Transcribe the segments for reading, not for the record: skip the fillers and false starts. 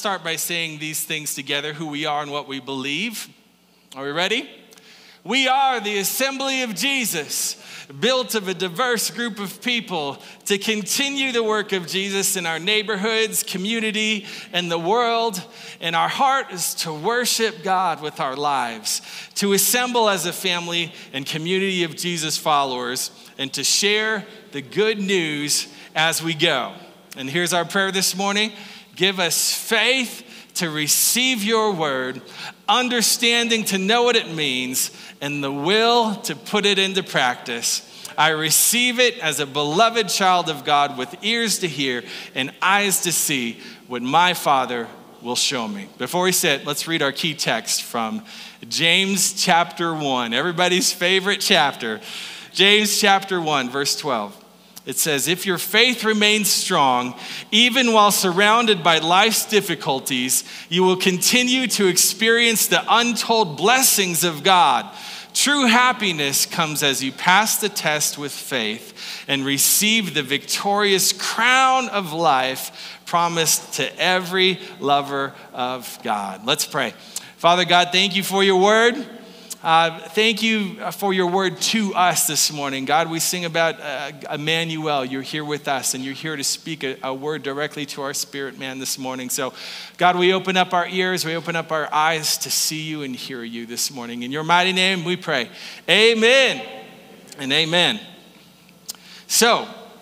start by saying these things together, who we are and what we believe. Are we ready? We are the assembly of Jesus, built of a diverse group of people to continue the work of Jesus in our neighborhoods, community, and the world. And our heart is to worship God with our lives, to assemble as a family and community of Jesus followers, and to share the good news as we go. And here's our prayer this morning. Give us faith to receive your word, understanding to know what it means, and the will to put it into practice. I receive it as a beloved child of God with ears to hear and eyes to see what my Father will show me. Before we sit, let's read our key text from James chapter 1, everybody's favorite chapter. James chapter 1, verse 12. It says, if your faith remains strong, even while surrounded by life's difficulties, you will continue to experience the untold blessings of God. True happiness comes as you pass the test with faith and receive the victorious crown of life promised to every lover of God. Let's pray. Father God, thank you for your word. Thank you for your word to us this morning. God, we sing about Emmanuel. You're here with us, and you're here to speak a word directly to our spirit man this morning. So, God, we open up our ears, we open up our eyes to see you and hear you this morning. In your mighty name we pray. Amen and amen. So,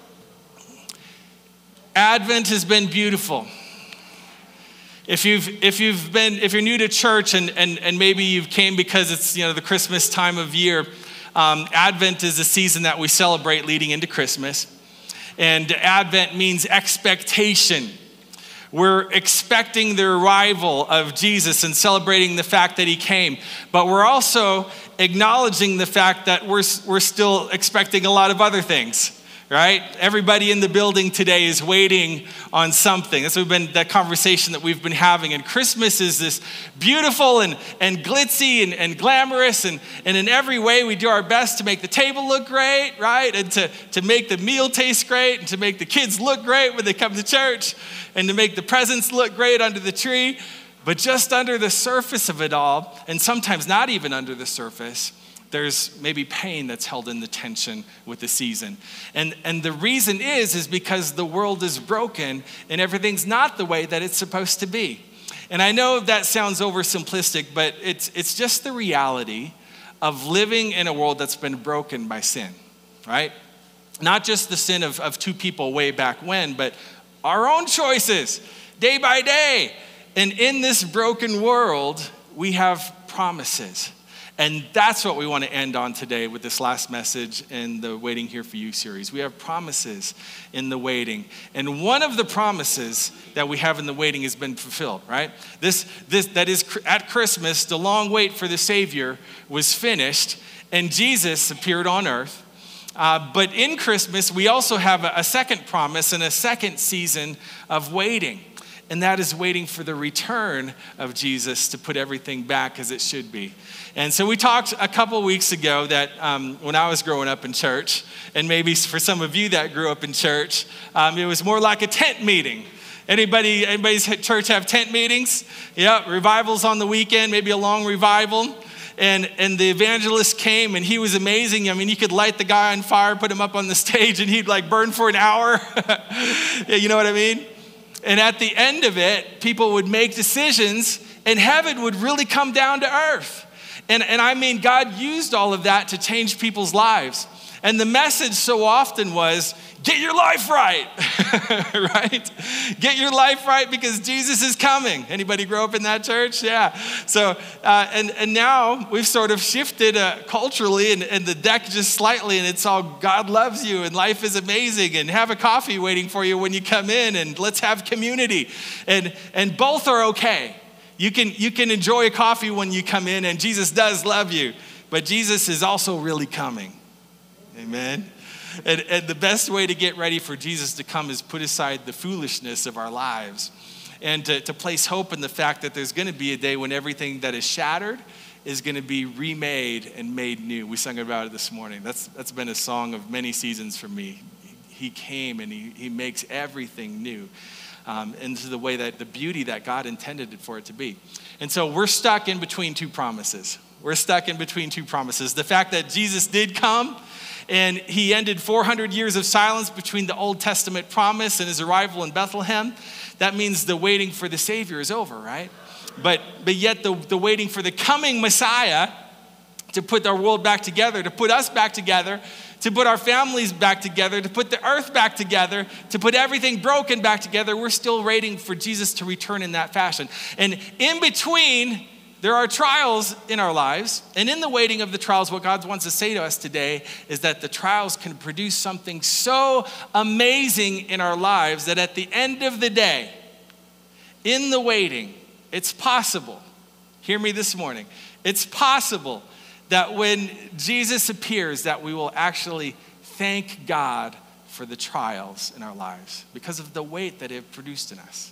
Advent has been beautiful. If you're new to church and maybe you came because it's the Christmas time of year, Advent is a season that we celebrate leading into Christmas, and Advent means expectation. We're expecting the arrival of Jesus and celebrating the fact that he came, but we're also acknowledging the fact that we're still expecting a lot of other things. Right? Everybody in the building today is waiting on something. That's that conversation that we've been having. And Christmas is this beautiful and glitzy and glamorous. And in every way, we do our best to make the table look great, right? And to make the meal taste great, and to make the kids look great when they come to church, and to make the presents look great under the tree. But just under the surface of it all, and sometimes not even under the surface, there's maybe pain that's held in the tension with the season. And the reason is because the world is broken and everything's not the way that it's supposed to be. And I know that sounds oversimplistic, but it's just the reality of living in a world that's been broken by sin, right? Not just the sin of two people way back when, but our own choices day by day. And in this broken world, we have promises. And that's what we want to end on today with this last message in the Waiting Here For You series. We have promises in the waiting. And one of the promises that we have in the waiting has been fulfilled, right? That is at Christmas, the long wait for the Savior was finished, and Jesus appeared on earth. But in Christmas, we also have a second promise and a second season of waiting. And that is waiting for the return of Jesus to put everything back as it should be. And so we talked a couple weeks ago that when I was growing up in church, and maybe for some of you that grew up in church, it was more like a tent meeting. Anybody's church have tent meetings? Yeah, revivals on the weekend, maybe a long revival. And the evangelist came, and he was amazing. I mean, you could light the guy on fire, put him up on the stage, and he'd burn for an hour. You know what I mean? And at the end of it, people would make decisions, and heaven would really come down to earth. And I mean, God used all of that to change people's lives. And the message so often was, get your life right, right? Get your life right because Jesus is coming. Anybody grow up in that church? Yeah. So, and now we've sort of shifted culturally and the deck just slightly, and it's all God loves you and life is amazing and have a coffee waiting for you when you come in and let's have community. And both are okay. You can enjoy a coffee when you come in, and Jesus does love you, but Jesus is also really coming. Amen. And the best way to get ready for Jesus to come is put aside the foolishness of our lives and to place hope in the fact that there's going to be a day when everything that is shattered is going to be remade and made new. We sang about it this morning. That's been a song of many seasons for me. He came and he makes everything new. into the way that the beauty that God intended it for it to be. And so we're stuck in between two promises. We're stuck in between two promises. The fact that Jesus did come and he ended 400 years of silence between the Old Testament promise and his arrival in Bethlehem. That means the waiting for the Savior is over, right? But yet the waiting for the coming Messiah to put our world back together, to put us back together, to put our families back together, to put the earth back together, to put everything broken back together, we're still waiting for Jesus to return in that fashion. And in between, there are trials in our lives. And in the waiting of the trials, what God wants to say to us today is that the trials can produce something so amazing in our lives that at the end of the day, in the waiting, it's possible, hear me this morning, it's possible that when Jesus appears, that we will actually thank God for the trials in our lives because of the weight that it produced in us.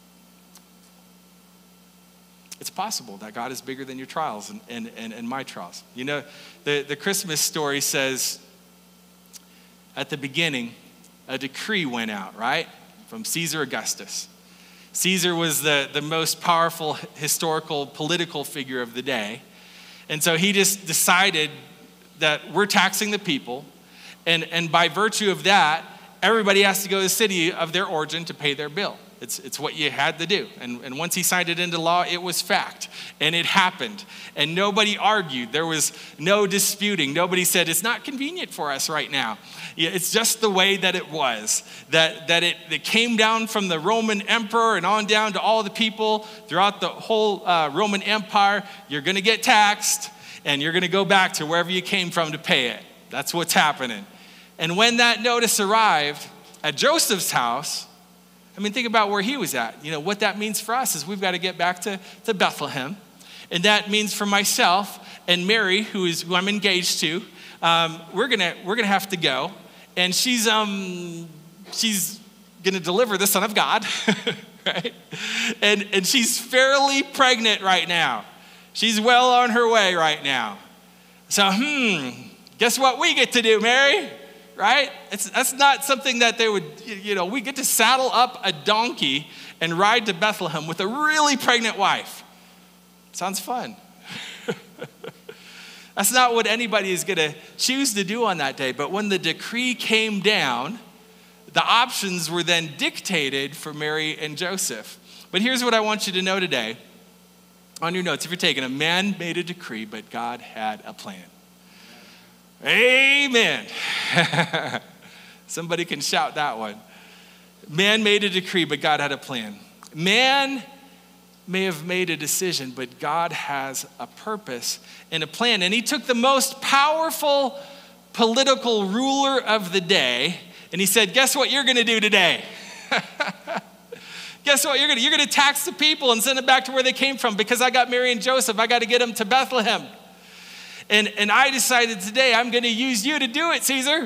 It's possible that God is bigger than your trials and my trials. You know, the Christmas story says at the beginning, a decree went out, right? From Caesar Augustus. Caesar was the most powerful historical political figure of the day. And so he just decided that we're taxing the people. And by virtue of that, everybody has to go to the city of their origin to pay their bill. It's what you had to do. And once he signed it into law, it was fact. And it happened. And nobody argued. There was no disputing. Nobody said, it's not convenient for us right now. It's just the way that it was. That it came down from the Roman emperor and on down to all the people throughout the whole Roman Empire. You're going to get taxed. And you're going to go back to wherever you came from to pay it. That's what's happening. And when that notice arrived at Joseph's house, I mean, think about where he was at. You know, what that means for us is we've got to get back to Bethlehem. And that means for myself and Mary, who I'm engaged to, we're gonna have to go. And she's gonna deliver the Son of God, right? And she's fairly pregnant right now. She's well on her way right now. So, guess what we get to do, Mary? Right? That's not something that they would, we get to saddle up a donkey and ride to Bethlehem with a really pregnant wife. Sounds fun. That's not what anybody is going to choose to do on that day. But when the decree came down, the options were then dictated for Mary and Joseph. But here's what I want you to know today. On your notes, if you're taking them, man made a decree, but God had a plan. Amen. Somebody can shout that one. Man made a decree, but God had a plan. Man may have made a decision, but God has a purpose and a plan. And he took the most powerful political ruler of the day, and he said, guess what you're going to do today? Guess what you're going to tax the people and send them back to where they came from because I got Mary and Joseph. I got to get them to Bethlehem. And I decided today I'm going to use you to do it, Caesar.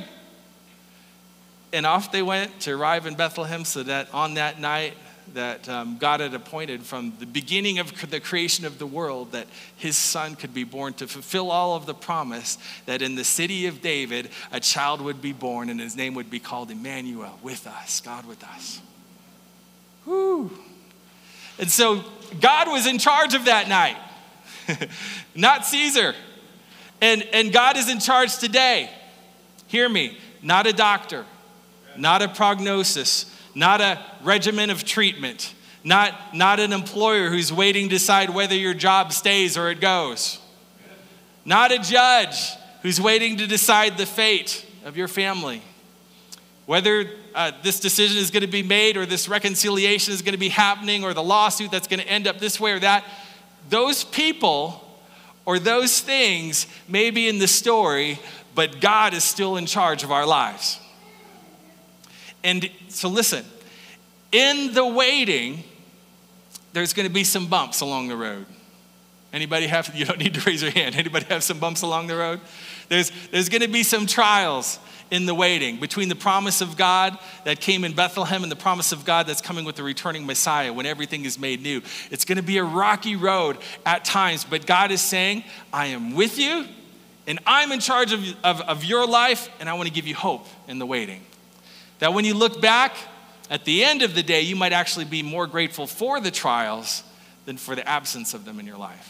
And off they went to arrive in Bethlehem so that on that night that God had appointed from the beginning of the creation of the world that his son could be born to fulfill all of the promise that in the city of David a child would be born and his name would be called Emmanuel, with us, God with us. Woo. And so God was in charge of that night, not Caesar. And God is in charge today. Hear me, not a doctor, not a prognosis, not a regimen of treatment, not an employer who's waiting to decide whether your job stays or it goes. Not a judge who's waiting to decide the fate of your family. Whether this decision is going to be made or this reconciliation is going to be happening or the lawsuit that's going to end up this way or that, those people or those things may be in the story, but God is still in charge of our lives. And so listen, in the waiting, there's going to be some bumps along the road. Anybody have, you don't need to raise your hand. Anybody have some bumps along the road? There's going to be some trials in the waiting between the promise of God that came in Bethlehem and the promise of God that's coming with the returning Messiah when everything is made new. It's going to be a rocky road at times, but God is saying, I am with you and I'm in charge of your life and I want to give you hope in the waiting. That when you look back at the end of the day, you might actually be more grateful for the trials than for the absence of them in your life.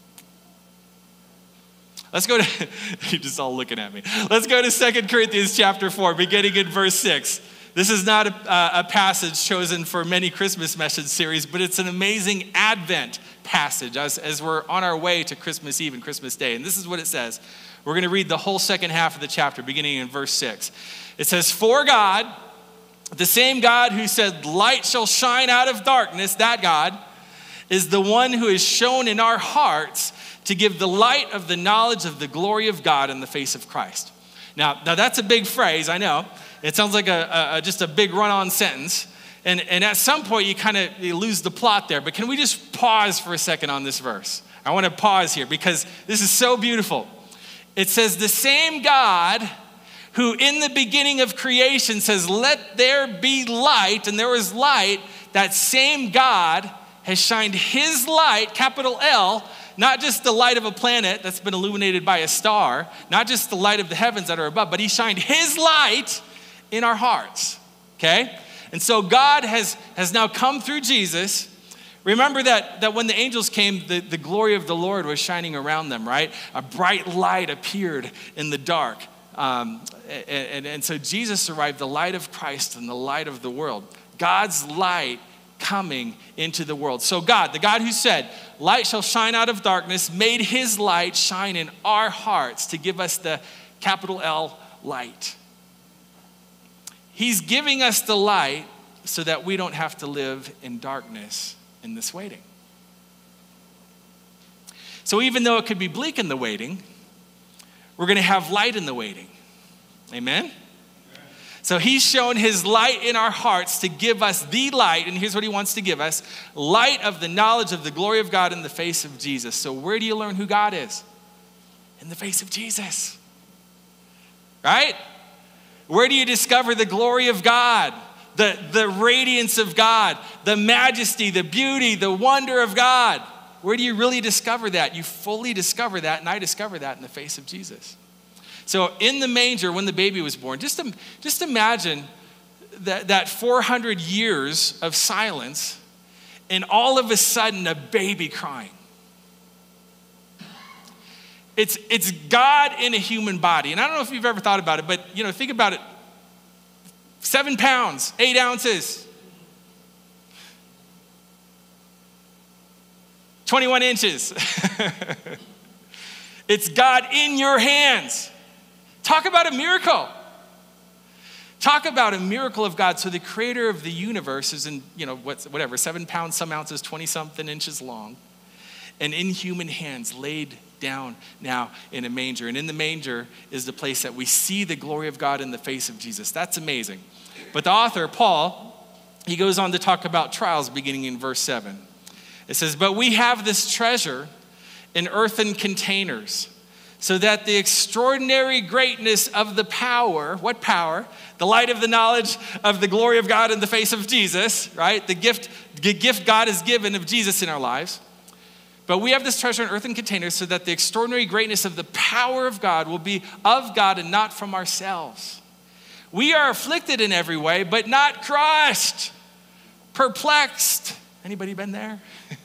Let's go to, you're just all looking at me. Let's go to 2 Corinthians chapter 4, beginning in verse 6. This is not a passage chosen for many Christmas message series, but it's an amazing Advent passage as we're on our way to Christmas Eve and Christmas Day. And this is what it says. We're going to read the whole second half of the chapter, beginning in verse 6. It says, "For God, the same God who said, 'Light shall shine out of darkness,' that God, is the one who is shown in our hearts to give the light of the knowledge of the glory of God in the face of Christ." Now that's a big phrase, I know. It sounds like just a big run-on sentence. And at some point, you lose the plot there. But can we just pause for a second on this verse? I want to pause here because this is so beautiful. It says, the same God who in the beginning of creation says, "Let there be light," and there was light, that same God has shined his light, capital L, not just the light of a planet that's been illuminated by a star, not just the light of the heavens that are above, but he shined his light in our hearts, okay? And so God has now come through Jesus. Remember that when the angels came, the glory of the Lord was shining around them, right? A bright light appeared in the dark. And so Jesus arrived, the light of Christ and the light of the world. God's light coming into the world. So God, the God who said, "Light shall shine out of darkness," made his light shine in our hearts to give us the capital L light. He's giving us the light so that we don't have to live in darkness in this waiting. So even though it could be bleak in the waiting, we're going to have light in the waiting. Amen? So he's shown his light in our hearts to give us the light, and here's what he wants to give us: light of the knowledge of the glory of God in the face of Jesus. So where do you learn who God is? In the face of Jesus. Right? Where do you discover the glory of God, the radiance of God, the majesty, the beauty, the wonder of God? Where do you really discover that? You fully discover that, and I discover that in the face of Jesus. So in the manger, when the baby was born, just imagine that 400 years of silence, and all of a sudden a baby crying. It's God in a human body. And I don't know if you've ever thought about it, but think about it. 7 pounds, 8 ounces, 21 inches. It's God in your hands. Talk about a miracle. Talk about a miracle of God. So the creator of the universe is in, 7 pounds, some ounces, 20-something inches long, and in human hands laid down now in a manger. And in the manger is the place that we see the glory of God in the face of Jesus. That's amazing. But the author, Paul, he goes on to talk about trials beginning in verse 7. It says, "But we have this treasure in earthen containers, so that the extraordinary greatness of the power," what power? The light of the knowledge of the glory of God in the face of Jesus, right? The gift God has given of Jesus in our lives. "But we have this treasure in earthen containers, so that the extraordinary greatness of the power of God will be of God and not from ourselves. We are afflicted in every way, but not crushed. Perplexed." Anybody been there?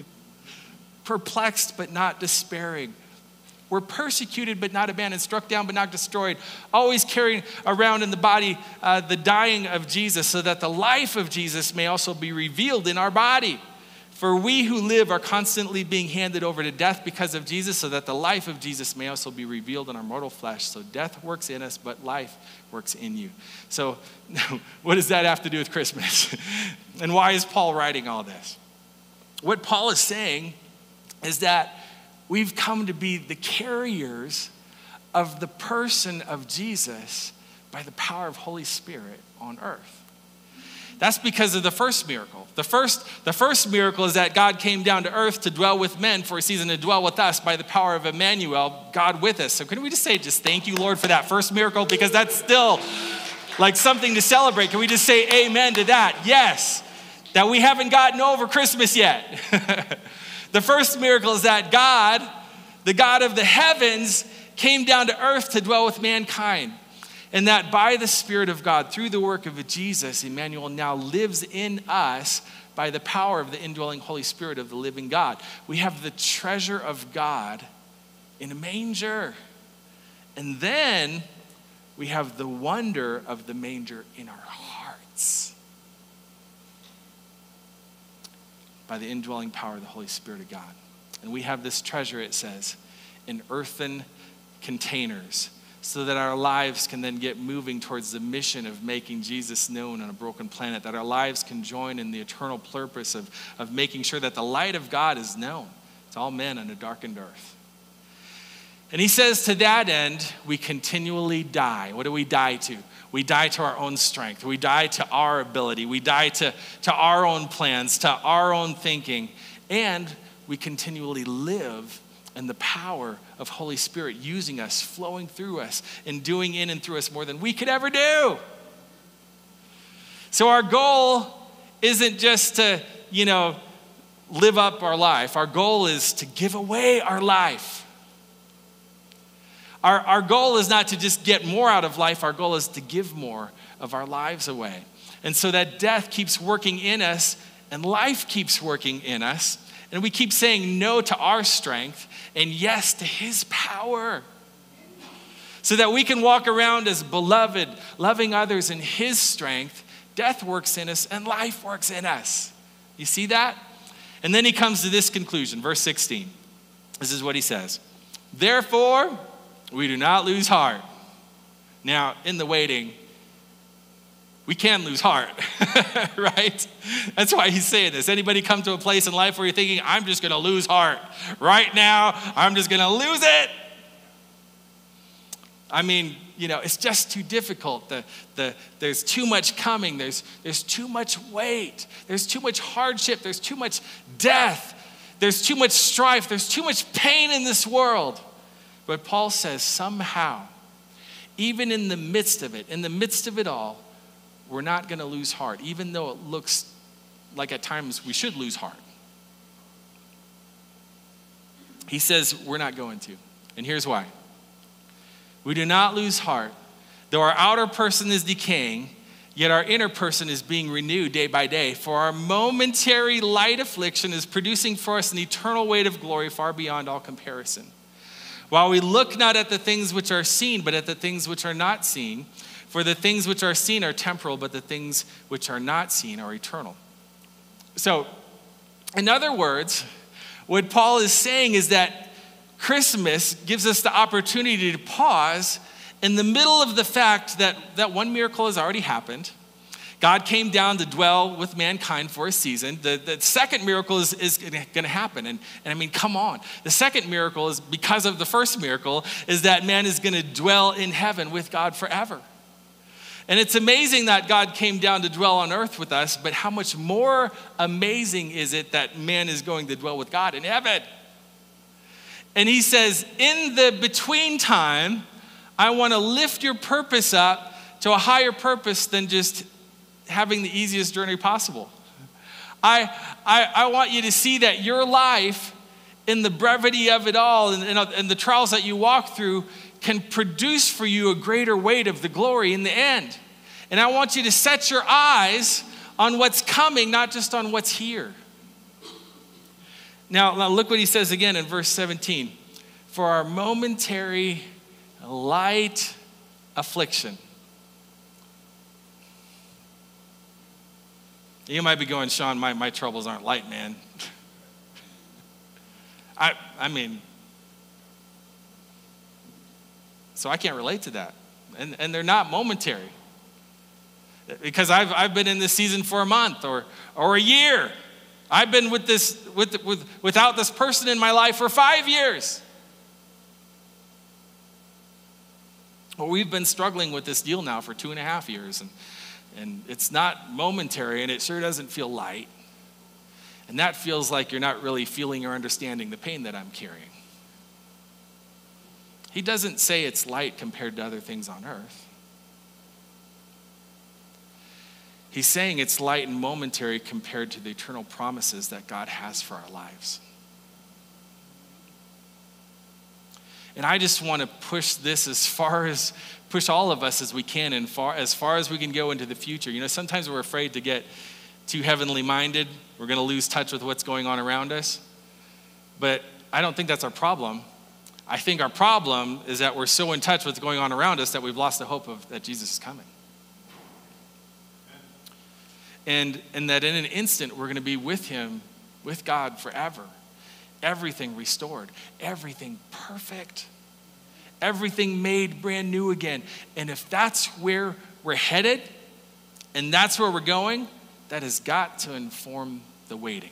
"Perplexed, but not despairing. We're persecuted, but not abandoned. Struck down, but not destroyed. Always carrying around in the body the dying of Jesus, so that the life of Jesus may also be revealed in our body. For we who live are constantly being handed over to death because of Jesus, so that the life of Jesus may also be revealed in our mortal flesh. So death works in us, but life works in you." So what does that have to do with Christmas? And why is Paul writing all this? What Paul is saying is that we've come to be the carriers of the person of Jesus by the power of Holy Spirit on earth. That's because of the first miracle. The first miracle is that God came down to earth to dwell with men for a season, to dwell with us by the power of Emmanuel, God with us. So can we just say, thank you, Lord, for that first miracle? Because that's still like something to celebrate. Can we just say amen to that? Yes, that we haven't gotten over Christmas yet. The first miracle is that God, the God of the heavens, came down to earth to dwell with mankind. And that by the Spirit of God, through the work of Jesus, Emmanuel now lives in us by the power of the indwelling Holy Spirit of the living God. We have the treasure of God in a manger. And then we have the wonder of the manger in our hearts by the indwelling power of the Holy Spirit of God. And we have this treasure, it says, in earthen containers, so that our lives can then get moving towards the mission of making Jesus known on a broken planet, that our lives can join in the eternal purpose of making sure that the light of God is known to all men on a darkened earth. And he says to that end, we continually die. What do we die to? We die to our own strength. We die to our ability. We die to our own plans, to our own thinking. And we continually live in the power of Holy Spirit using us, flowing through us, and doing in and through us more than we could ever do. So our goal isn't just to, live up our life. Our goal is to give away our life. Our goal is not to just get more out of life. Our goal is to give more of our lives away. And so that death keeps working in us and life keeps working in us. And we keep saying no to our strength and yes to his power. So that we can walk around as beloved, loving others in his strength. Death works in us and life works in us. You see that? And then he comes to this conclusion, verse 16. This is what he says. Therefore, we do not lose heart. Now, in the waiting, we can lose heart, right? That's why he's saying this. Anybody come to a place in life where you're thinking, I'm just going to lose heart. Right now, I'm just going to lose it. I mean, it's just too difficult. There's too much coming. There's too much weight. There's too much hardship. There's too much death. There's too much strife. There's too much pain in this world. But Paul says somehow, even in the midst of it all, we're not going to lose heart, even though it looks like at times we should lose heart. He says we're not going to. And here's why. We do not lose heart. Though our outer person is decaying, yet our inner person is being renewed day by day. For our momentary light affliction is producing for us an eternal weight of glory far beyond all comparison. While we look not at the things which are seen, but at the things which are not seen. For the things which are seen are temporal, but the things which are not seen are eternal. So, in other words, what Paul is saying is that Christmas gives us the opportunity to pause in the middle of the fact that one miracle has already happened. God came down to dwell with mankind for a season. The second miracle is going to happen. And I mean, come on. The second miracle is because of the first miracle, is that man is going to dwell in heaven with God forever. And it's amazing that God came down to dwell on earth with us, but how much more amazing is it that man is going to dwell with God in heaven? And he says, in the between time, I want to lift your purpose up to a higher purpose than just having the easiest journey possible. I want you to see that your life, in the brevity of it all and the trials that you walk through, can produce for you a greater weight of the glory in the end. And I want you to set your eyes on what's coming, not just on what's here. Now look what he says again in verse 17. For our momentary light affliction. You might be going, Sean, my troubles aren't light, man. I mean, so I can't relate to that. And they're not momentary. Because I've been in this season for a month or a year. I've been without this person in my life for 5 years. Well, we've been struggling with this deal now for 2.5 years. And it's not momentary, and it sure doesn't feel light. And that feels like you're not really feeling or understanding the pain that I'm carrying. He doesn't say it's light compared to other things on earth. He's saying it's light and momentary compared to the eternal promises that God has for our lives. And I just want to push this push all of us as we can and as far as we can go into the future. You know, sometimes we're afraid to get too heavenly minded. We're going to lose touch with what's going on around us. But I don't think that's our problem. I think our problem is that we're so in touch with what's going on around us that we've lost the hope of that Jesus is coming. And that in an instant, we're going to be with him, with God forever. Everything restored, everything perfect, everything made brand new again. And if that's where we're headed and that's where we're going, that has got to inform the waiting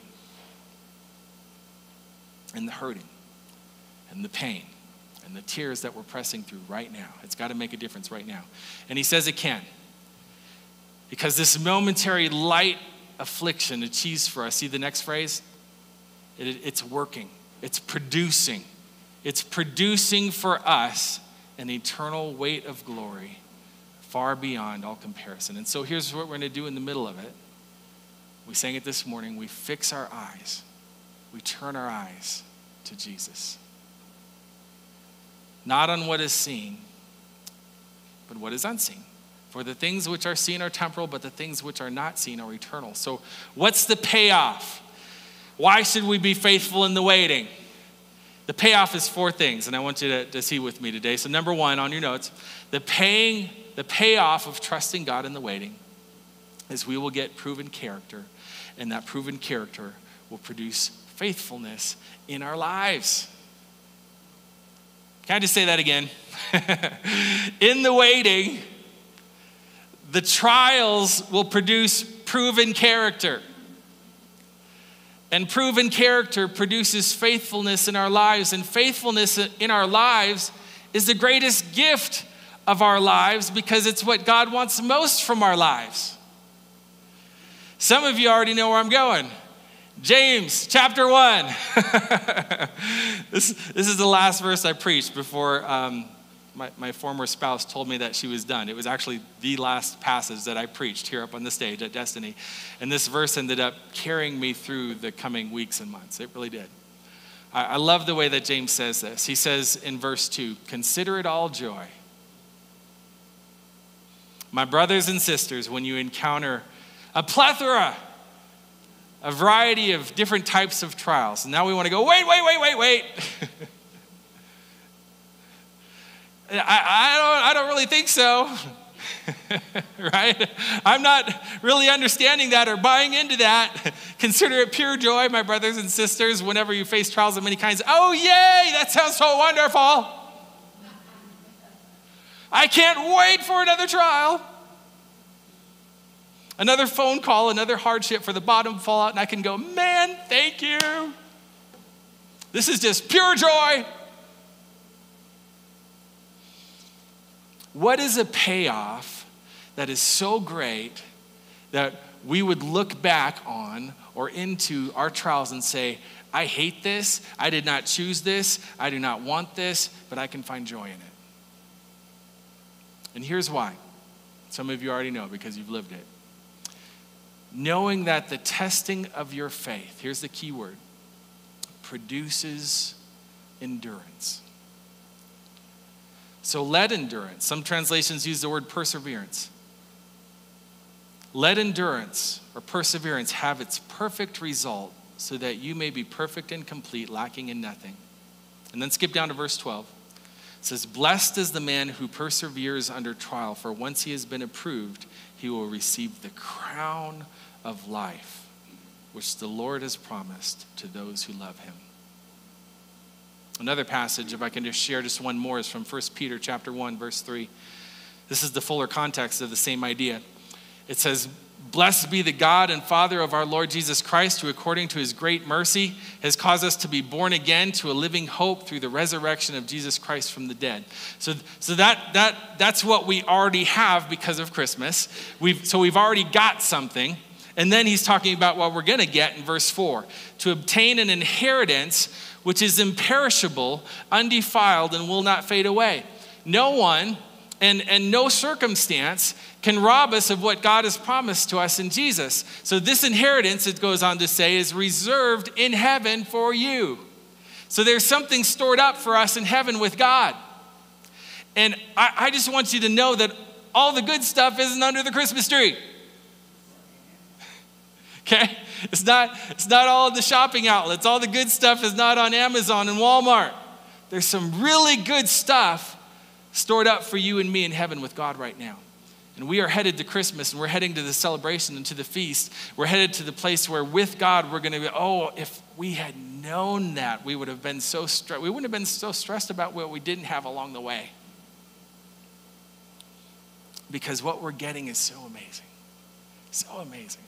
and the hurting and the pain and the tears that we're pressing through right now. It's got to make a difference right now. And he says it can. Because this momentary light affliction achieves for us. See the next phrase? It's working. It's producing. It's producing for us an eternal weight of glory far beyond all comparison. And so here's what we're going to do in the middle of it. We sang it this morning. We fix our eyes. We turn our eyes to Jesus. Not on what is seen, but what is unseen. For the things which are seen are temporal, but the things which are not seen are eternal. So what's the payoff? Why should we be faithful in the waiting? The payoff is 4 things, and I want you to see with me today. So number 1 on your notes, the payoff of trusting God in the waiting is we will get proven character, and that proven character will produce faithfulness in our lives. Can I just say that again? In the waiting, the trials will produce proven character. And proven character produces faithfulness in our lives. And faithfulness in our lives is the greatest gift of our lives because it's what God wants most from our lives. Some of you already know where I'm going. James chapter 1. This is the last verse I preached before my former spouse told me that she was done. It was actually the last passage that I preached here up on the stage at Destiny. And this verse ended up carrying me through the coming weeks and months. It really did. I love the way that James says this. He says in verse 2, "Consider it all joy, my brothers and sisters, when you encounter a plethora, a variety of different types of trials." And now we want to go, wait. I don't really think so, right? I'm not really understanding that or buying into that. Consider it pure joy, my brothers and sisters, whenever you face trials of many kinds. Oh, yay, that sounds so wonderful. I can't wait for another trial. Another phone call, another hardship for the bottom fall out, and I can go, man, thank you. This is just pure joy. What is a payoff that is so great that we would look back on or into our trials and say, I hate this, I did not choose this, I do not want this, but I can find joy in it. And here's why. Some of you already know because you've lived it. Knowing that the testing of your faith, here's the key word, produces endurance. So let endurance, some translations use the word perseverance. Let endurance or perseverance have its perfect result so that you may be perfect and complete, lacking in nothing. And then skip down to verse 12. It says, "Blessed is the man who perseveres under trial, for once he has been approved, he will receive the crown of life, which the Lord has promised to those who love him." Another passage, if I can just share just one more, is from 1 Peter chapter 1, verse 3. This is the fuller context of the same idea. It says, "Blessed be the God and Father of our Lord Jesus Christ, who according to his great mercy has caused us to be born again to a living hope through the resurrection of Jesus Christ from the dead." So that's what we already have because of Christmas. We've already got something. And then he's talking about what we're going to get in verse 4. "To obtain an inheritance which is imperishable, undefiled, and will not fade away." No one and no circumstance can rob us of what God has promised to us in Jesus. So this inheritance, it goes on to say, is reserved in heaven for you. So there's something stored up for us in heaven with God. And I just want you to know that all the good stuff isn't under the Christmas tree. Okay? It's not all in the shopping outlets. All the good stuff is not on Amazon and Walmart. There's some really good stuff stored up for you and me in heaven with God right now. And we are headed to Christmas, and we're heading to the celebration and to the feast. We're headed to the place where with God we're going to be, if we had known that, we wouldn't have been so stressed about what we didn't have along the way. Because what we're getting is so amazing. So amazing.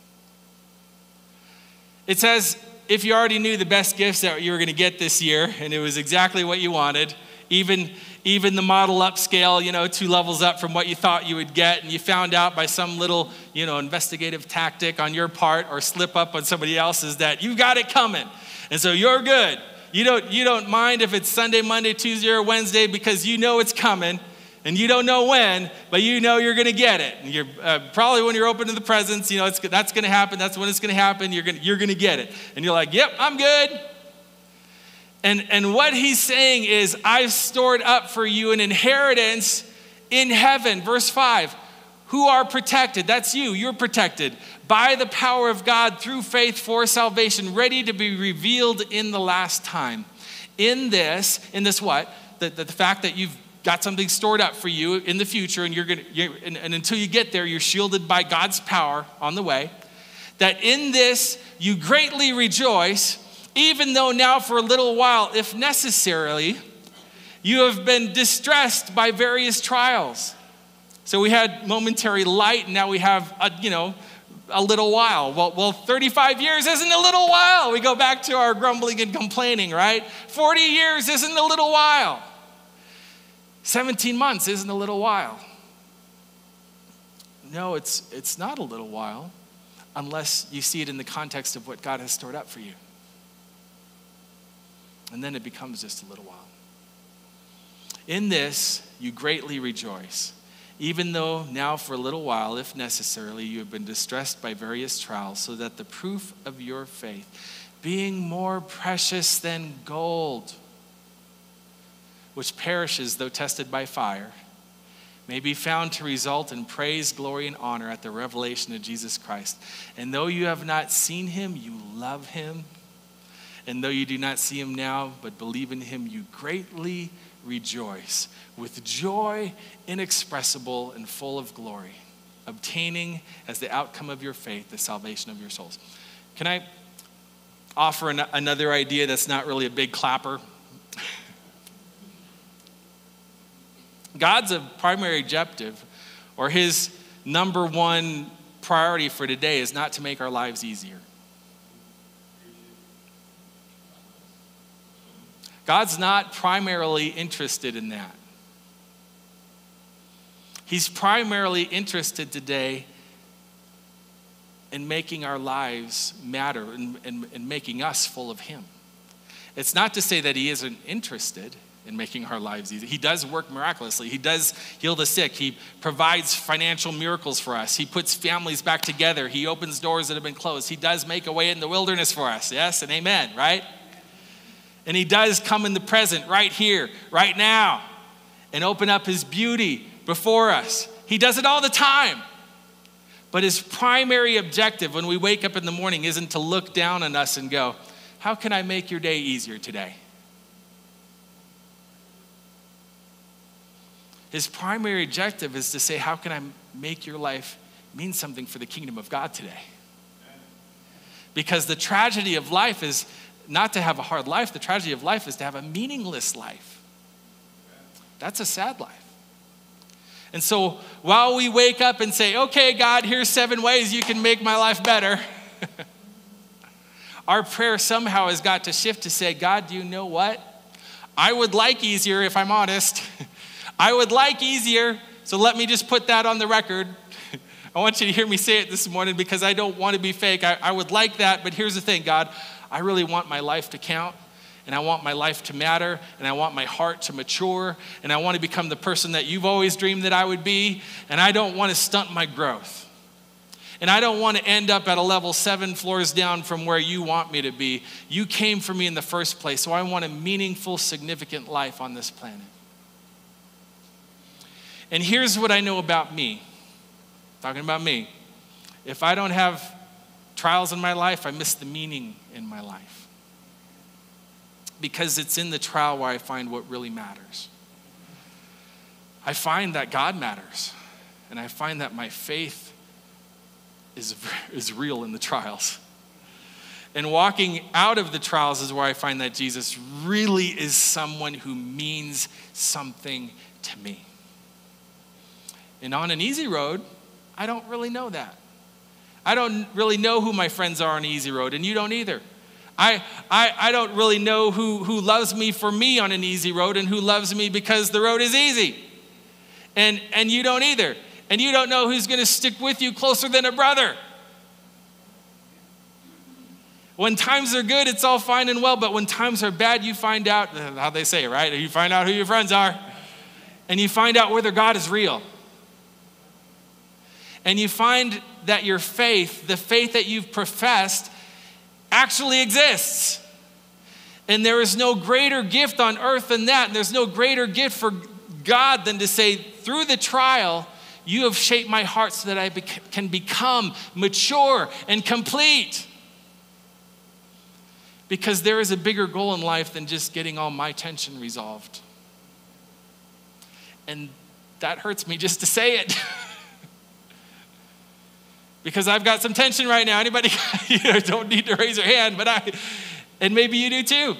It says, if you already knew the best gifts that you were going to get this year, and it was exactly what you wanted, even the model upscale, 2 levels up from what you thought you would get, and you found out by some little, investigative tactic on your part or slip up on somebody else's that you got it coming. And so you're good. You don't mind if it's Sunday, Monday, Tuesday, or Wednesday because you know it's coming. And you don't know when, but you know you're going to get it. And you're probably when you're opening the presents, that's going to happen. That's when it's going to happen. You're going to get it. And you're like, yep, I'm good. And what he's saying is, I've stored up for you an inheritance in heaven. Verse 5, who are protected. That's you. You're protected by the power of God through faith for salvation, ready to be revealed in the last time. In this what? The fact that you've got something stored up for you in the future, and and until you get there, you're shielded by God's power on the way. That in this you greatly rejoice, even though now for a little while, if necessarily, you have been distressed by various trials. So we had momentary light, and now we have a little while. Well, 35 years isn't a little while. We go back to our grumbling and complaining, right? 40 years isn't a little while. 17 months isn't a little while. No, it's not a little while unless you see it in the context of what God has stored up for you. And then it becomes just a little while. In this, you greatly rejoice, even though now for a little while, if necessarily, you have been distressed by various trials, so that the proof of your faith, being more precious than gold, which perishes though tested by fire, may be found to result in praise, glory, and honor at the revelation of Jesus Christ. And though you have not seen him, you love him. And though you do not see him now, but believe in him, you greatly rejoice with joy inexpressible and full of glory, obtaining as the outcome of your faith the salvation of your souls. Can I offer another idea that's not really a big clapper? God's primary objective, or his number one priority for today, is not to make our lives easier. God's not primarily interested in that. He's primarily interested today in making our lives matter and making us full of him. It's not to say that he isn't interested in making our lives easy. He does work miraculously. He does heal the sick. He provides financial miracles for us. He puts families back together. He opens doors that have been closed. He does make a way in the wilderness for us. Yes and amen, right? And he does come in the present right here, right now, and open up his beauty before us. He does it all the time. But his primary objective when we wake up in the morning isn't to look down on us and go, how can I make your day easier today? His primary objective is to say, how can I make your life mean something for the kingdom of God today? Because the tragedy of life is not to have a hard life. The tragedy of life is to have a meaningless life. That's a sad life. And so while we wake up and say, okay, God, here's 7 ways you can make my life better, our prayer somehow has got to shift to say, God, do you know what? I would like easier, if I'm honest. I would like easier, so let me just put that on the record. I want you to hear me say it this morning because I don't want to be fake. I would like that, but here's the thing, God. I really want my life to count, and I want my life to matter, and I want my heart to mature, and I want to become the person that you've always dreamed that I would be, and I don't want to stunt my growth. And I don't want to end up at a level 7 floors down from where you want me to be. You came for me in the first place, so I want a meaningful, significant life on this planet. And here's what I know about me. Talking about me. If I don't have trials in my life, I miss the meaning in my life. Because it's in the trial where I find what really matters. I find that God matters. And I find that my faith is real in the trials. And walking out of the trials is where I find that Jesus really is someone who means something to me. And on an easy road, I don't really know that. I don't really know who my friends are on an easy road, and you don't either. I don't really know who loves me for me on an easy road and who loves me because the road is easy. And you don't either. And you don't know who's going to stick with you closer than a brother. When times are good, it's all fine and well, but when times are bad, you find out, how they say, right? You find out who your friends are. And you find out whether God is real. And you find that your faith, the faith that you've professed, actually exists. And there is no greater gift on earth than that. And there's no greater gift for God than to say, through the trial, you have shaped my heart so that I can become mature and complete. Because there is a bigger goal in life than just getting all my tension resolved. And that hurts me just to say it. Because I've got some tension right now. Anybody don't need to raise your hand, and maybe you do too.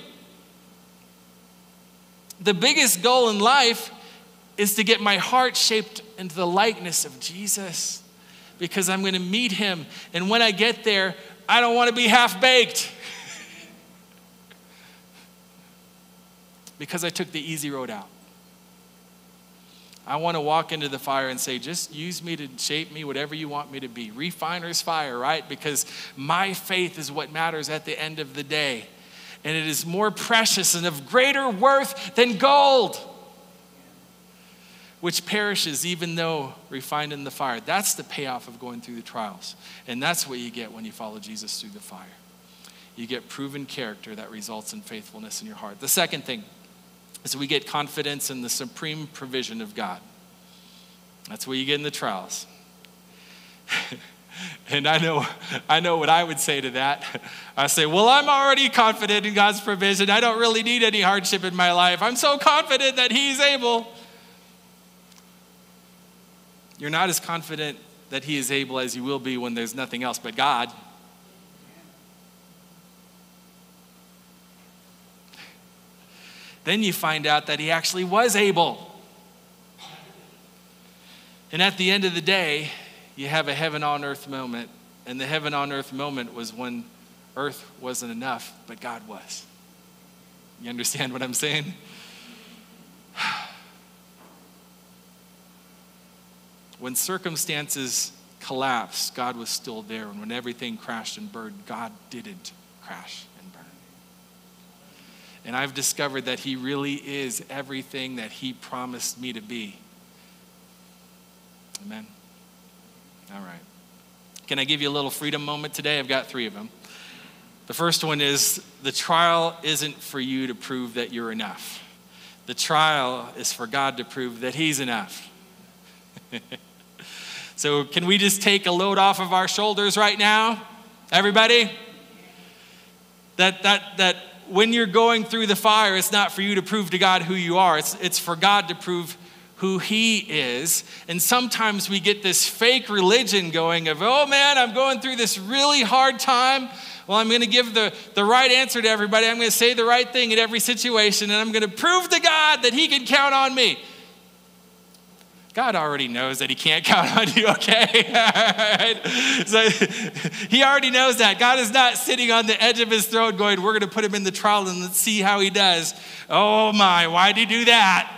The biggest goal in life is to get my heart shaped into the likeness of Jesus, because I'm going to meet him. And when I get there, I don't want to be half-baked. Because I took the easy road out. I want to walk into the fire and say, just use me to shape me whatever you want me to be. Refiner's fire, right? Because my faith is what matters at the end of the day. And it is more precious and of greater worth than gold, which perishes even though refined in the fire. That's the payoff of going through the trials. And that's what you get when you follow Jesus through the fire. You get proven character that results in faithfulness in your heart. The second thing is we get confidence in the supreme provision of God. That's what you get in the trials. And I know what I would say to that. I say, well, I'm already confident in God's provision. I don't really need any hardship in my life. I'm so confident that he's able. You're not as confident that he is able as you will be when there's nothing else but God. Then you find out that he actually was able. And at the end of the day, you have a heaven on earth moment. And the heaven on earth moment was when earth wasn't enough, but God was. You understand what I'm saying? When circumstances collapsed, God was still there. And when everything crashed and burned, God didn't crash and burn. And I've discovered that he really is everything that he promised me to be. Amen. All right. Can I give you a little freedom moment today? I've got 3 of them. The first one is, the trial isn't for you to prove that you're enough. The trial is for God to prove that he's enough. So can we just take a load off of our shoulders right now? Everybody? That when you're going through the fire, it's not for you to prove to God who you are. It's for God to prove who he is. And sometimes we get this fake religion going of, oh man, I'm going through this really hard time. Well, I'm going to give the right answer to everybody. I'm going to say the right thing in every situation. And I'm going to prove to God that he can count on me. God already knows that he can't count on you, okay? So he already knows that. God is not sitting on the edge of his throne going, we're going to put him in the trial and let's see how he does. Oh my, why'd he do that?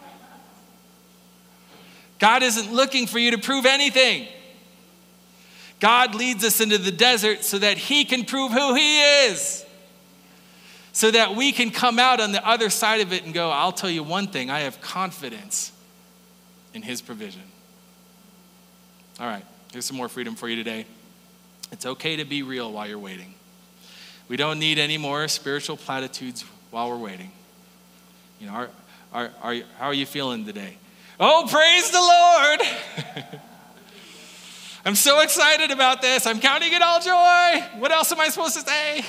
God isn't looking for you to prove anything. God leads us into the desert so that he can prove who he is. So that we can come out on the other side of it and go, I'll tell you one thing, I have confidence in his provision. All right, Here's some more freedom for you today. It's okay to be real while you're waiting. We don't need any more spiritual platitudes while we're waiting. You know, how are you feeling today? Oh, praise the Lord. I'm so excited about this. I'm counting it all joy. What else am I supposed to say?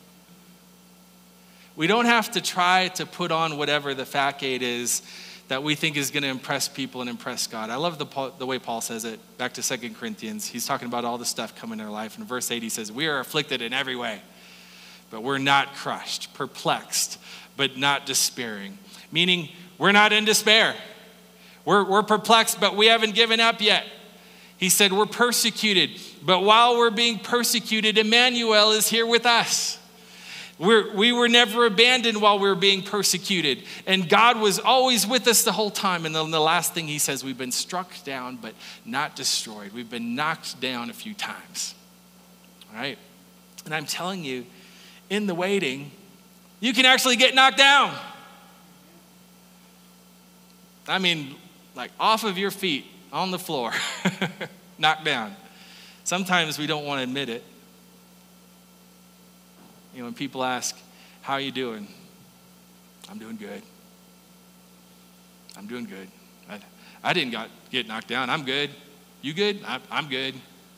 We don't have to try to put on whatever the facade is that we think is going to impress people and impress God. I love the way Paul says it. Back to 2 Corinthians. He's talking about all the stuff coming in our life. In verse 8, he says, we are afflicted in every way, but we're not crushed, perplexed, but not despairing. Meaning, we're not in despair. We're perplexed, but we haven't given up yet. He said, we're persecuted, but while we're being persecuted, Emmanuel is here with us. We were never abandoned while we were being persecuted. And God was always with us the whole time. And then the last thing he says, we've been struck down, but not destroyed. We've been knocked down a few times. All right? And I'm telling you, in the waiting, you can actually get knocked down. I mean, like off of your feet, on the floor, knocked down. Sometimes we don't want to admit it. You know, when people ask, how are you doing? I'm doing good. I'm doing good. I didn't get knocked down. I'm good. You good? I'm good.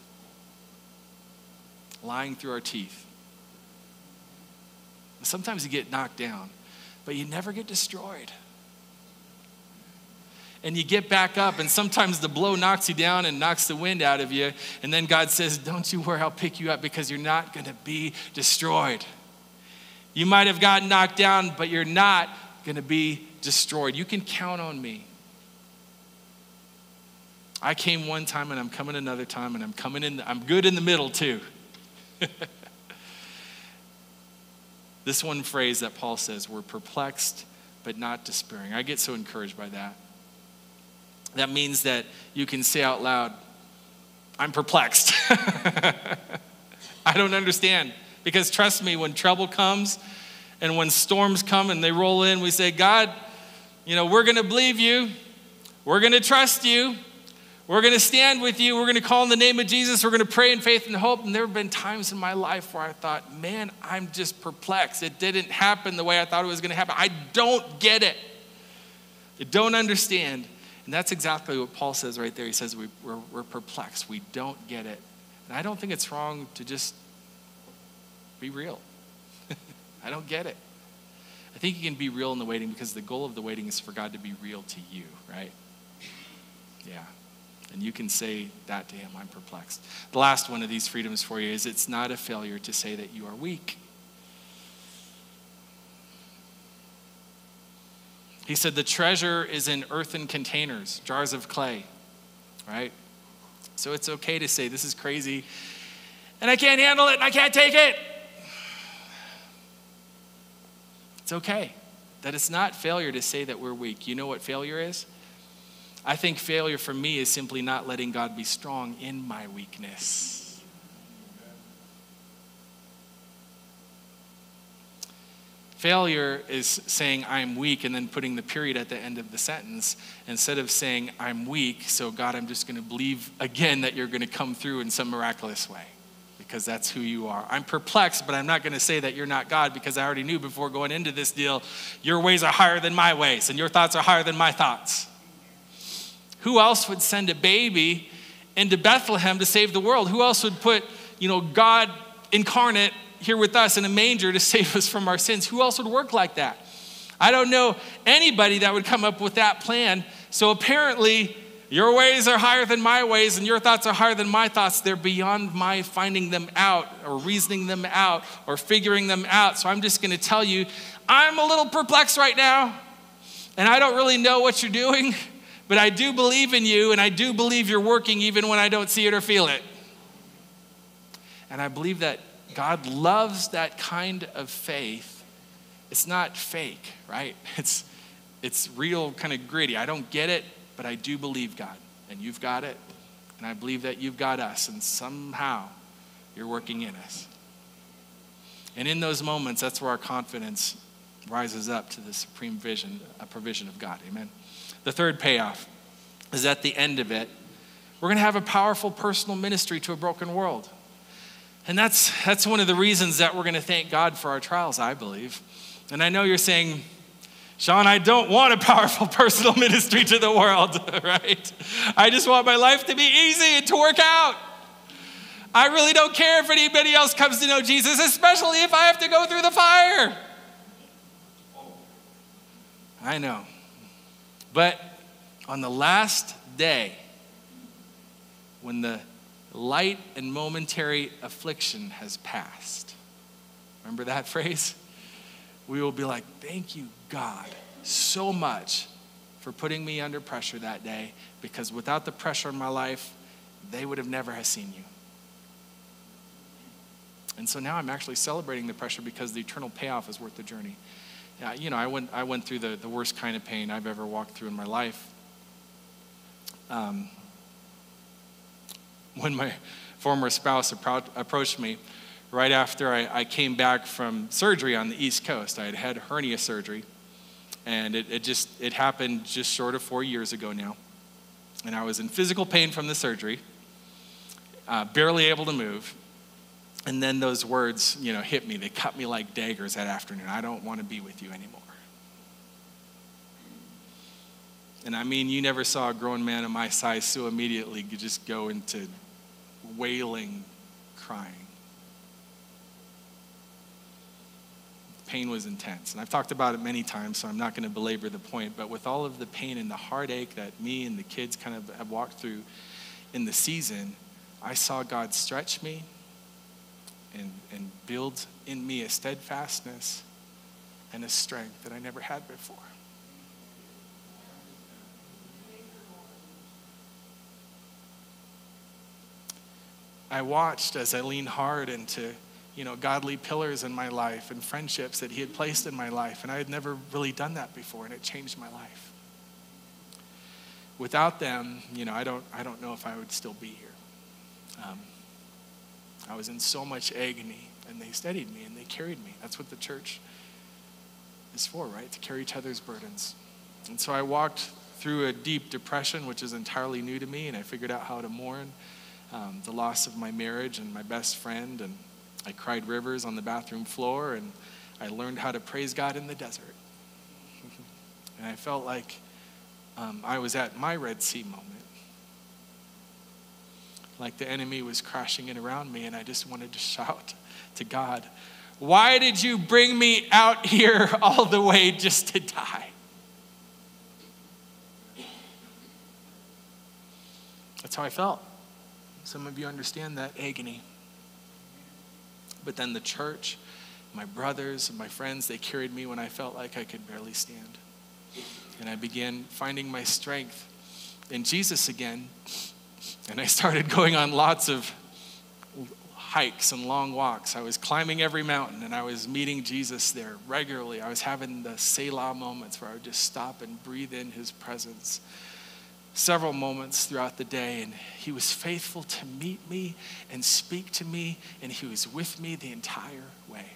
Lying through our teeth. Sometimes you get knocked down, but you never get destroyed. And you get back up, and sometimes the blow knocks you down and knocks the wind out of you. And then God says, don't you worry, I'll pick you up because you're not going to be destroyed. You might have gotten knocked down, but you're not going to be destroyed. You can count on me. I came one time, and I'm coming another time, and I'm good in the middle too. This one phrase that Paul says, we're perplexed, but not despairing. I get so encouraged by that. That means that you can say out loud, I'm perplexed. I don't understand. Because trust me, when trouble comes and when storms come and they roll in, we say, God, we're going to believe you. We're going to trust you. We're going to stand with you. We're going to call in the name of Jesus. We're going to pray in faith and hope. And there have been times in my life where I thought, man, I'm just perplexed. It didn't happen the way I thought it was going to happen. I don't get it. I don't understand. And that's exactly what Paul says right there. He says we're perplexed. We don't get it. And I don't think it's wrong to just be real. I don't get it. I think you can be real in the waiting because the goal of the waiting is for God to be real to you, right? Yeah. And you can say that to him, I'm perplexed. The last one of these freedoms for you is it's not a failure to say that you are weak. He said the treasure is in earthen containers, jars of clay, right? So it's okay to say this is crazy and I can't handle it and I can't take it. It's okay. That it's not failure to say that we're weak. You know what failure is? I think failure for me is simply not letting God be strong in my weakness. Failure is saying I'm weak and then putting the period at the end of the sentence instead of saying I'm weak, so God, I'm just going to believe again that you're going to come through in some miraculous way because that's who you are. I'm perplexed, but I'm not going to say that you're not God because I already knew before going into this deal, your ways are higher than my ways and your thoughts are higher than my thoughts. Who else would send a baby into Bethlehem to save the world? Who else would put, God incarnate here with us in a manger to save us from our sins? Who else would work like that? I don't know anybody that would come up with that plan. So apparently your ways are higher than my ways and your thoughts are higher than my thoughts. They're beyond my finding them out or reasoning them out or figuring them out. So I'm just going to tell you, I'm a little perplexed right now and I don't really know what you're doing, but I do believe in you and I do believe you're working even when I don't see it or feel it. And I believe that God loves that kind of faith. It's not fake, right? It's real, kind of gritty. I don't get it, but I do believe God. And you've got it. And I believe that you've got us. And somehow you're working in us. And in those moments, that's where our confidence rises up to the supreme provision of God. Amen. The third payoff is at the end of it, We're going to have a powerful personal ministry to a broken world. And that's one of the reasons that we're going to thank God for our trials, I believe. And I know you're saying, Sean, I don't want a powerful personal ministry to the world, right? I just want my life to be easy and to work out. I really don't care if anybody else comes to know Jesus, especially if I have to go through the fire. I know. But on the last day, when the light and momentary affliction has passed, remember that phrase? We will be like, thank you, God, so much for putting me under pressure that day, because without the pressure in my life, they would have never have seen you. And so now I'm actually celebrating the pressure because the eternal payoff is worth the journey. I went through the worst kind of pain I've ever walked through in my life. When my former spouse approached me right after I came back from surgery on the East Coast. I had hernia surgery, and it happened just short of 4 years ago now. And I was in physical pain from the surgery, barely able to move. And then those words, hit me. They cut me like daggers that afternoon. I don't want to be with you anymore. And I mean, you never saw a grown man of my size so immediately just go into wailing, crying. Pain was intense. And I've talked about it many times, so I'm not going to belabor the point. But with all of the pain and the heartache that me and the kids kind of have walked through in the season, I saw God stretch me and build in me a steadfastness and a strength that I never had before. I watched as I leaned hard into, godly pillars in my life and friendships that he had placed in my life, and I had never really done that before, and it changed my life. Without them, I don't know if I would still be here. I was in so much agony, and they steadied me and they carried me. That's what the church is for, right? To carry each other's burdens. And so I walked through a deep depression, which is entirely new to me, and I figured out how to mourn the loss of my marriage and my best friend, and I cried rivers on the bathroom floor, and I learned how to praise God in the desert. And I felt like I was at my Red Sea moment. Like the enemy was crashing in around me, and I just wanted to shout to God, why did you bring me out here all the way just to die? That's how I felt. Some of you understand that agony. But then the church, my brothers, and my friends, they carried me when I felt like I could barely stand. And I began finding my strength in Jesus again. And I started going on lots of hikes and long walks. I was climbing every mountain, and I was meeting Jesus there regularly. I was having the Selah moments where I would just stop and breathe in his presence. Several moments throughout the day, and he was faithful to meet me and speak to me, and he was with me the entire way.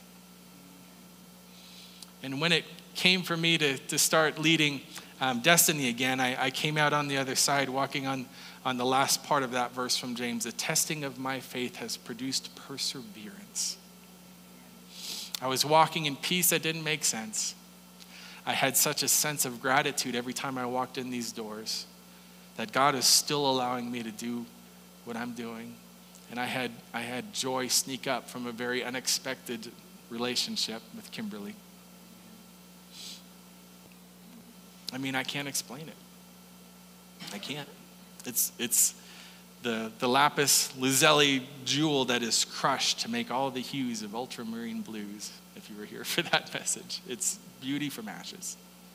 And when it came for me to start leading Destiny again, I came out on the other side walking on the last part of that verse from James. The testing of my faith has produced perseverance. I was walking in peace that didn't make sense. I had such a sense of gratitude every time I walked in these doors, that God is still allowing me to do what I'm doing. And I had joy sneak up from a very unexpected relationship with Kimberly. I mean, I can't explain it. I can't. It's the lapis lazuli jewel that is crushed to make all the hues of ultramarine blues, if you were here for that message. It's beauty from ashes.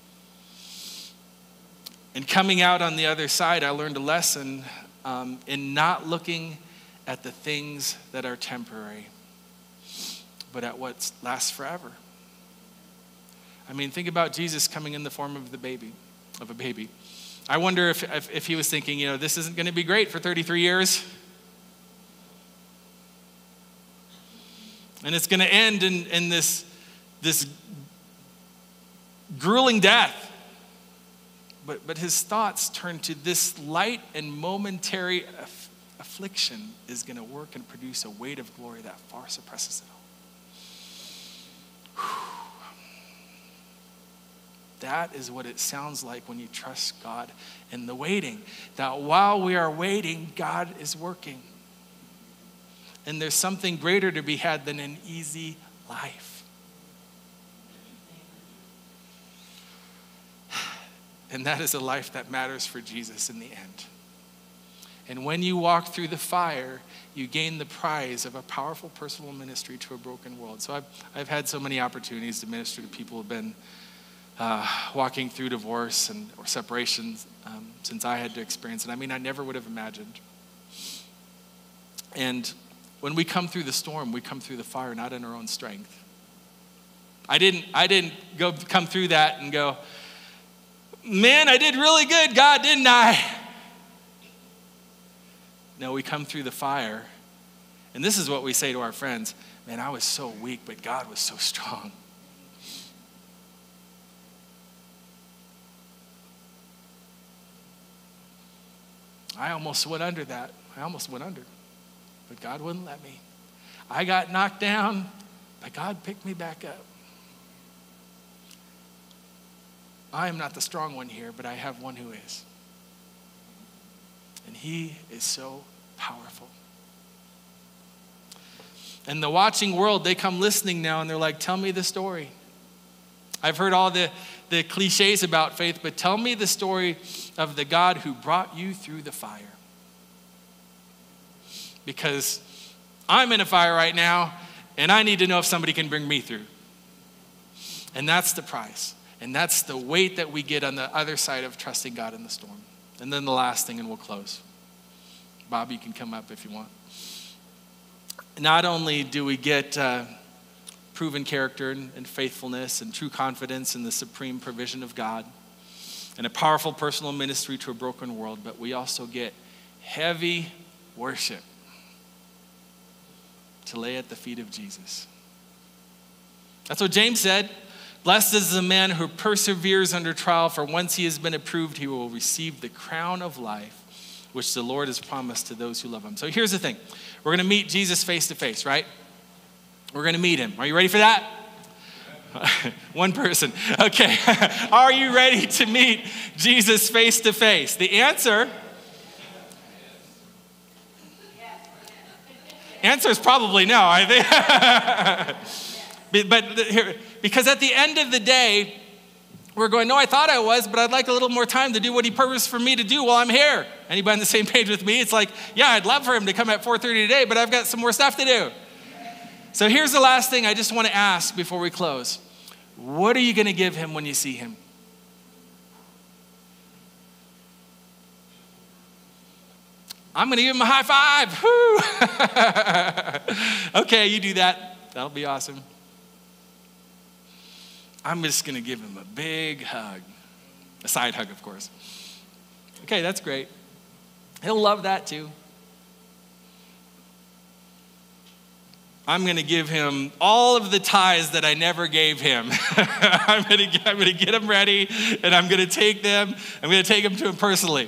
And coming out on the other side, I learned a lesson in not looking at the things that are temporary, but at what lasts forever. I mean, think about Jesus coming in the form of a baby. I wonder if he was thinking, this isn't going to be great for 33 years. And it's going to end in this grueling death. But his thoughts turn to this light and momentary affliction is going to work and produce a weight of glory that far suppresses it all. That is what it sounds like when you trust God in the waiting. That while we are waiting, God is working. And there's something greater to be had than an easy life. And that is a life that matters for Jesus in the end. And when you walk through the fire, you gain the prize of a powerful personal ministry to a broken world. So I've had so many opportunities to minister to people who have been walking through divorce or separations since I had to experience it. I mean, I never would have imagined. And when we come through the storm, we come through the fire, not in our own strength. I didn't come through that and go, man, I did really good, God, didn't I? No, we come through the fire. And this is what we say to our friends. Man, I was so weak, but God was so strong. I almost went under that. But God wouldn't let me. I got knocked down, but God picked me back up. I am not the strong one here, but I have one who is. And he is so powerful. And the watching world, they come listening now and they're like, tell me the story. I've heard all the cliches about faith, but tell me the story of the God who brought you through the fire. Because I'm in a fire right now, and I need to know if somebody can bring me through. And that's the prize. And that's the weight that we get on the other side of trusting God in the storm. And then the last thing, and we'll close. Bob, you can come up if you want. Not only do we get proven character and faithfulness and true confidence in the supreme provision of God and a powerful personal ministry to a broken world, but we also get heavy worship to lay at the feet of Jesus. That's what James said. Blessed is the man who perseveres under trial, for once he has been approved, he will receive the crown of life, which the Lord has promised to those who love him. So here's the thing. We're going to meet Jesus face to face, right? We're going to meet him. Are you ready for that? One person. Okay. Are you ready to meet Jesus face to face? The answer is probably no, I think. But here, because at the end of the day, we're going, no, I thought I was, but I'd like a little more time to do what he purposed for me to do while I'm here. Anybody on the same page with me? It's like, yeah, I'd love for him to come at 4:30 today, but I've got some more stuff to do. So here's the last thing I just want to ask before we close. What are you going to give him when you see him? I'm going to give him a high five. Woo! Okay, you do that. That'll be awesome. I'm just going to give him a big hug. A side hug, of course. Okay, that's great. He'll love that too. I'm going to give him all of the ties that I never gave him. I'm going to get him ready, and I'm going to take them. I'm going to take him to him personally.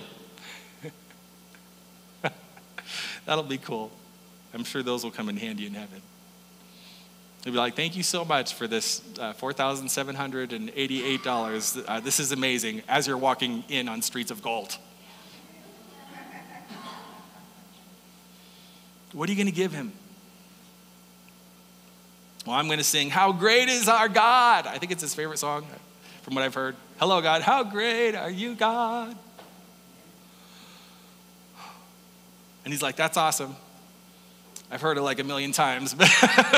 That'll be cool. I'm sure those will come in handy in heaven. They'll be like, thank you so much for this $4,788. This is amazing, as you're walking in on streets of gold. What are you going to give him? Well, I'm going to sing, How Great Is Our God. I think it's his favorite song from what I've heard. Hello, God. How great are you, God? And he's like, that's awesome. I've heard it like a million times, but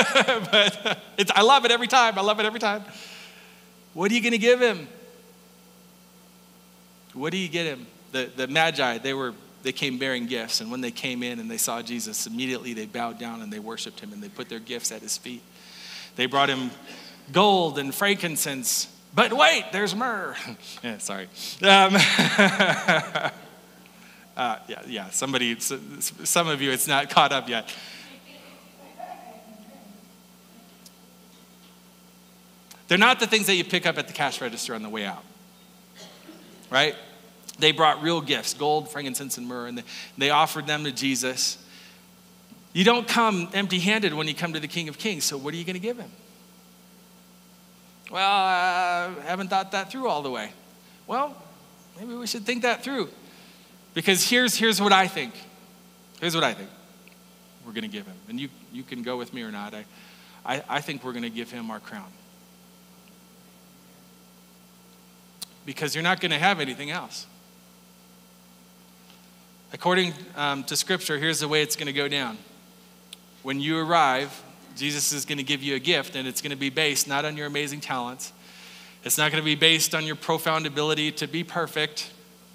I love it every time. What are you going to give him? What do you get him? The Magi, they came bearing gifts, and when they came in and they saw Jesus, immediately they bowed down and they worshiped him and they put their gifts at his feet. They brought him gold and frankincense, but wait, there's myrrh. Yeah, sorry. Some of you, it's not caught up yet. They're not the things that you pick up at the cash register on the way out, right? They brought real gifts, gold, frankincense, and myrrh, and they offered them to Jesus. You don't come empty-handed when you come to the King of Kings, so what are you going to give him? Well, I haven't thought that through all the way. Well, maybe we should think that through. Because here's what I think. Here's what I think we're going to give him. And you can go with me or not. I think we're going to give him our crown. Because you're not going to have anything else. According to Scripture, here's the way it's going to go down. When you arrive, Jesus is going to give you a gift, and it's going to be based not on your amazing talents. It's not going to be based on your profound ability to be perfect.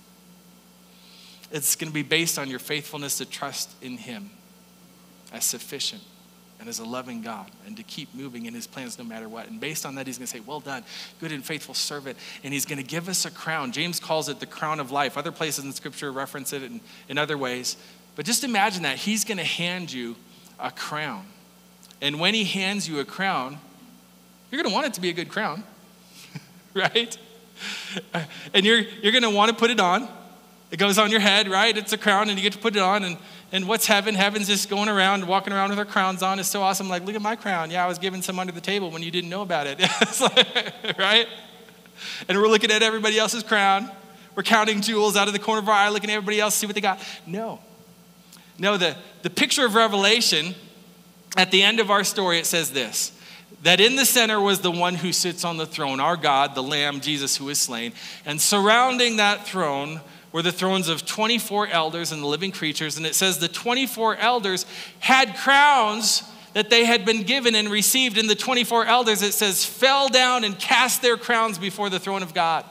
It's going to be based on your faithfulness to trust in him as sufficient and as a loving God, and to keep moving in his plans no matter what. And based on that, he's going to say, well done, good and faithful servant. And he's going to give us a crown. James calls it the crown of life. Other places in Scripture reference it in other ways. But just imagine that. He's going to hand you a crown. And when he hands you a crown, you're going to want it to be a good crown, right? And you're going to want to put it on. It goes on your head, right? It's a crown, and you get to put it on. And what's heaven? Heaven's just going around, walking around with our crowns on. It's so awesome. Like, look at my crown. Yeah, I was given some under the table when you didn't know about it. It's like, right? And we're looking at everybody else's crown. We're counting jewels out of the corner of our eye, looking at everybody else, see what they got. No, the picture of Revelation, at the end of our story, it says this, that in the center was the one who sits on the throne, our God, the Lamb, Jesus, who is slain. And surrounding that throne were the thrones of 24 elders and the living creatures. And it says the 24 elders had crowns that they had been given and received. And the 24 elders, it says, fell down and cast their crowns before the throne of God.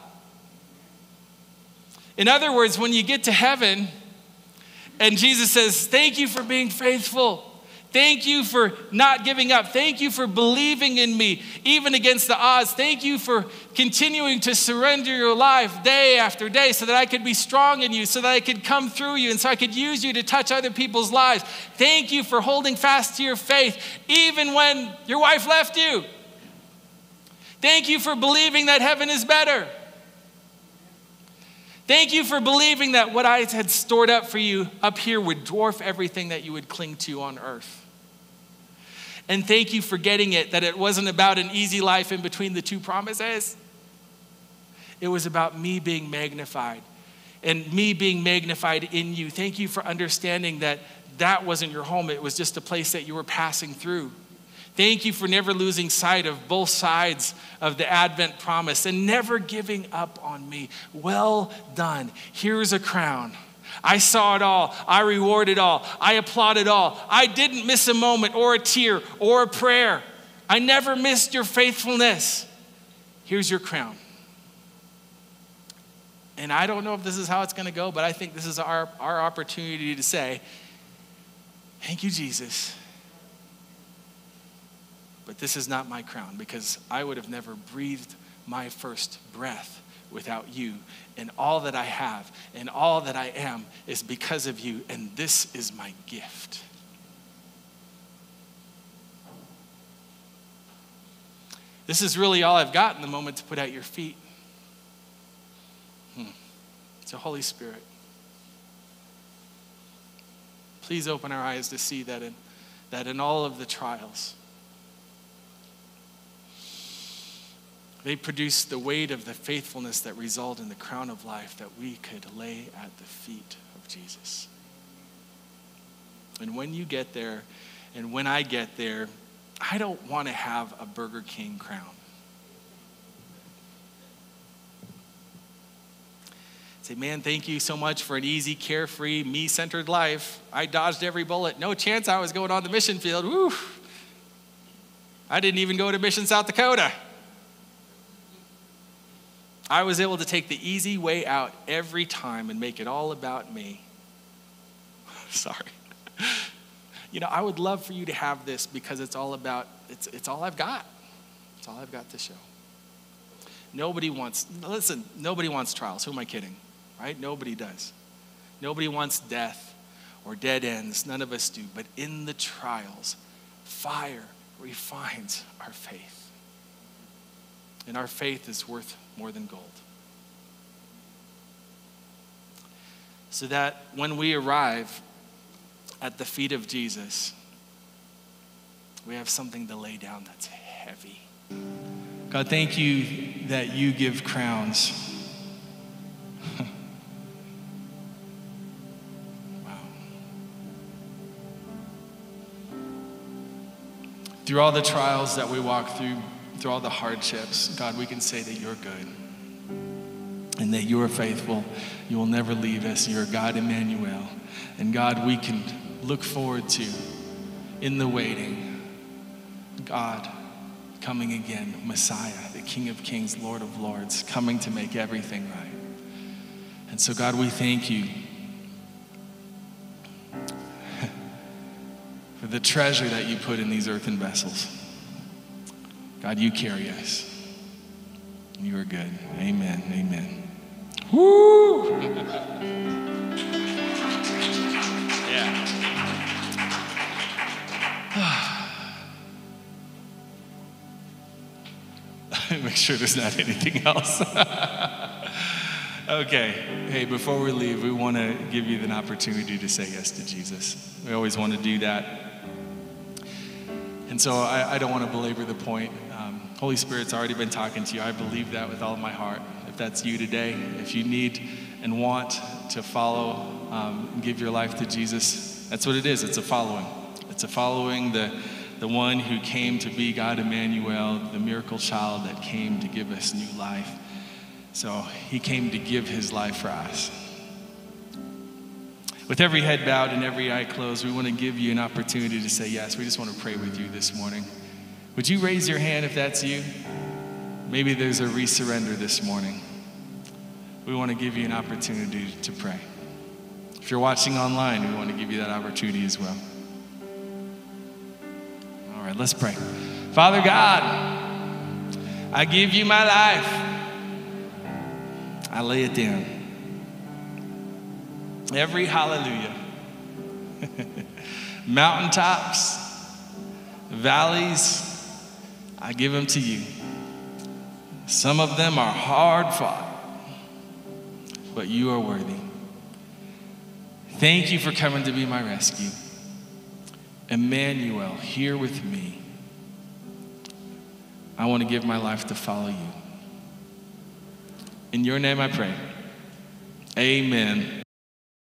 In other words, when you get to heaven and Jesus says, thank you for being faithful. Thank you for not giving up. Thank you for believing in me, even against the odds. Thank you for continuing to surrender your life day after day so that I could be strong in you, so that I could come through you, and so I could use you to touch other people's lives. Thank you for holding fast to your faith, even when your wife left you. Thank you for believing that heaven is better. Thank you for believing that what I had stored up for you up here would dwarf everything that you would cling to on earth. And thank you for getting it, that it wasn't about an easy life in between the two promises. It was about me being magnified and me being magnified in you. Thank you for understanding that that wasn't your home. It was just a place that you were passing through. Thank you for never losing sight of both sides of the Advent promise and never giving up on me. Well done. Here's a crown. I saw it all. I reward it all. I applaud it all. I didn't miss a moment or a tear or a prayer. I never missed your faithfulness. Here's your crown. And I don't know if this is how it's going to go, but I think this is our opportunity to say, thank you, Jesus. But this is not my crown, because I would have never breathed my first breath without you. And all that I have and all that I am is because of you. And this is my gift. This is really all I've got in the moment to put at your feet. So Holy Spirit, please open our eyes to see that in all of the trials, they produce the weight of the faithfulness that result in the crown of life that we could lay at the feet of Jesus. And when you get there, and when I get there, I don't want to have a Burger King crown. Say, man, thank you so much for an easy, carefree, me-centered life. I dodged every bullet. No chance I was going on the mission field. Woo! I didn't even go to Mission, South Dakota. I was able to take the easy way out every time and make it all about me. Sorry. I would love for you to have this, because it's all about, it's all I've got. It's all I've got to show. Nobody wants trials. Who am I kidding? Right? Nobody does. Nobody wants death or dead ends. None of us do. But in the trials, fire refines our faith. And our faith is worth more than gold. so that when we arrive at the feet of Jesus, we have something to lay down that's heavy. God, thank you that you give crowns. Wow. Through all the trials that we walk through all the hardships, God, we can say that you're good and that you are faithful. You will never leave us. You're God, Emmanuel. And God, we can look forward to, in the waiting, God coming again, Messiah, the King of Kings, Lord of Lords, coming to make everything right. And so, God, we thank you for the treasure that you put in these earthen vessels. God, you carry us. You are good. Amen. Amen. Woo! Yeah. Make sure there's not anything else. Okay. Hey, before we leave, we want to give you an opportunity to say yes to Jesus. We always want to do that. And so I don't want to belabor the point. Holy Spirit's already been talking to you. I believe that with all of my heart. If that's you today, if you need and want to follow and give your life to Jesus, that's what it is. It's a following. It's a following the one who came to be God Emmanuel, the miracle child that came to give us new life. So he came to give his life for us. With every head bowed and every eye closed, we want to give you an opportunity to say yes. We just want to pray with you this morning. Would you raise your hand if that's you? Maybe there's a resurrender this morning. We want to give you an opportunity to pray. If you're watching online, we want to give you that opportunity as well. All right, let's pray. Father God, I give you my life. I lay it down. Every hallelujah. Mountaintops, valleys, I give them to you. Some of them are hard fought, but you are worthy. Thank you for coming to be my rescue. Emmanuel, here with me. I want to give my life to follow you. In your name I pray. Amen.